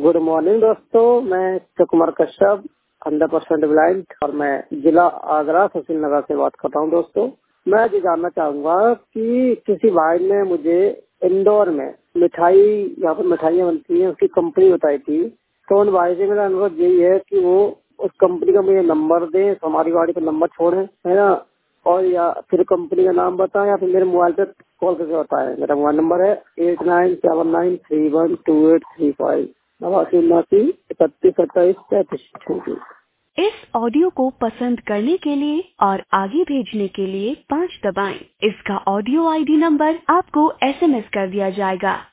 Good morning दोस्तों, मैं Kumar Kashyap 100% blind और मैं जिला आगरा सुशील नगर से बात कर रहा हूँ। दोस्तों, मैं ये जानना चाहूंगा कि किसी भाई ने मुझे इंदौर में मिठाई, यहाँ पर मिठाइयाँ बनती हैं, उसकी कंपनी बताई थी। तो उन भाई से मेरा अनुरोध यही है कि वो उस कंपनी का मुझे नंबर दें, हमारी गाड़ी पर नंबर छोड़ें, है ना, और या फिर कंपनी का नाम बताएं या फिर मेरे मोबाइल पे कॉल करके बताएं। मेरा मोबाइल नंबर है 8979312835 89 31 28 35। इस ऑडियो को पसंद करने के लिए और आगे भेजने के लिए 5 दबाएं। इसका ऑडियो आईडी नंबर आपको SMS कर दिया जाएगा।